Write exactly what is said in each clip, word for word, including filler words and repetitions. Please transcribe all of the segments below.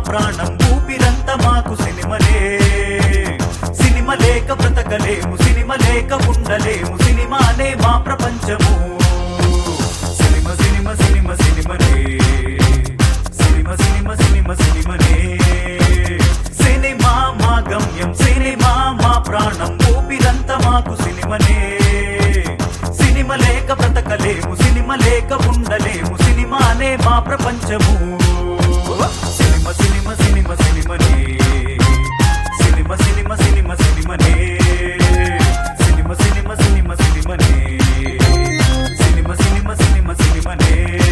ప్రాణం ఊపిరంత మాకు సినిమలే సినిమ లేక బ్రతకలేము సినిమ లేక ఉండలేము సినిమానే మా ప్రపంచము సినిమ సినిమ సినిమ సినిమనే సినిమ సినిమ సినిమ సినిమనే సినిమా మా గమ్యం సినిమా మా ప్రాణం ఊపిరంత మాకు సినిమనే సినిమ లేక బ్రతకలేము సినిమ లేక ఉండలేము సినిమానే మా ప్రపంచము సినిమ సినిమ సినిమ సినిమనే సినిమ సినిమ సినిమ సినిమనే సినిమ సినిమ సినిమ సినిమనే సినిమ సినిమ సినిమ సినిమనే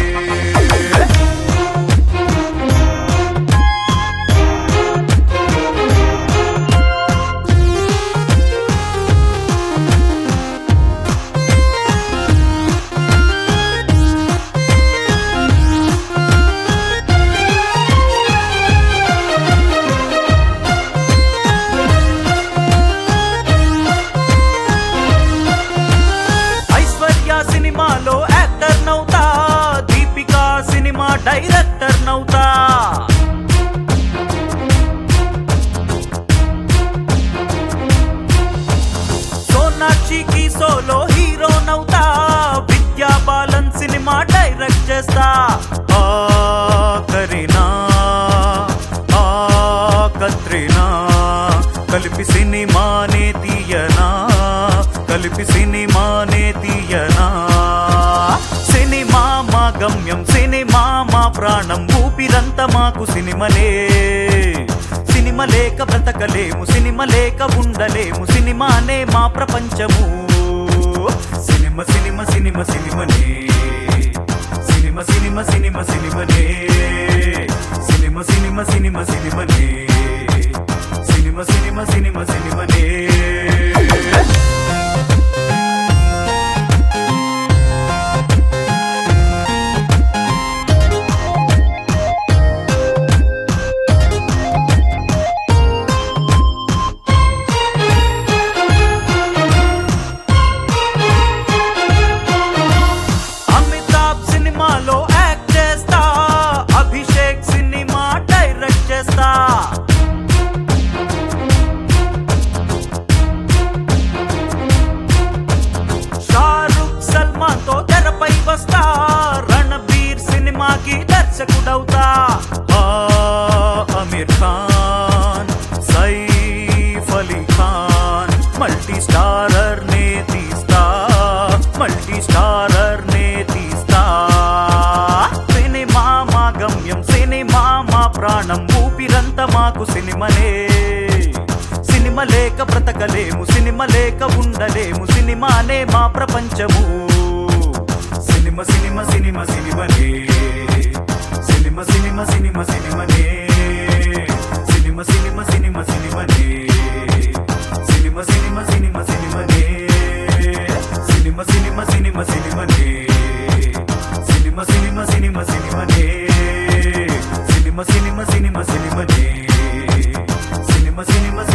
సినిమాలో యాక్టర్ నౌతా దీపికా సినిమా డైరెక్టర్ నౌతా సోనాక్షికి సోలో హీరో నౌతా విద్యా బాలన్ సినిమా డైరెక్ట్ చేస్తా ఆ కరీనా ఆ కత్రీనా కలిపి సినిమానే తీయనా కలిపి సినిమానే తీయనా సినిమా మా గమ్యం సినిమా మా ప్రాణం ఊపిరంత మాకు సినిమలే సినిమ లేక బ్రతకలేము సినిమ లేక ఉండలేము సినిమానే మా ప్రపంచము సినిమ సినిమ సినిమ సినిమనే సినిమ సినిమ సినిమ సినిమనే సినిమ సినిమ సినిమ సినిమనే సినిమ సినిమ సినిమ సినిమనే సినిమాలో యాక్ట్ చేస్తా అభిషేక్ సినిమా డైరెక్ట్ చేస్తా షారుఖ్ సల్మాన్ తో తెరపై వస్తా రణబీర్ సినిమాకి దర్శకుడవుతా అమీర్ ఖాన్ సైఫ్ అలీ ఖాన్ మల్టీ స్టారర్ నే తీస్తా మల్టీ స్టారర్ నే తీస్తా సినిమా మా గమ్యం సినిమా మా ప్రాణం ఊపిరంత మాకు సినిమనే సినిమ లేక బ్రతకలేము సినిమ లేక ఉండలేము సినిమానే మా ప్రపంచము సినిమ సినిమ సినిమ సినిమనే సినిమ సినిమ సినిమ సినిమనే సినిమ సినిమ సినిమ సినిమనే సినిమ సినిమ సినిమ సినిమనే సినిమ సినిమ సినిమ సినిమనే సినిమ సినిమ సినిమ సినిమనే సినిమ సినిమ సినిమ సినిమనే సినిమ సినిమ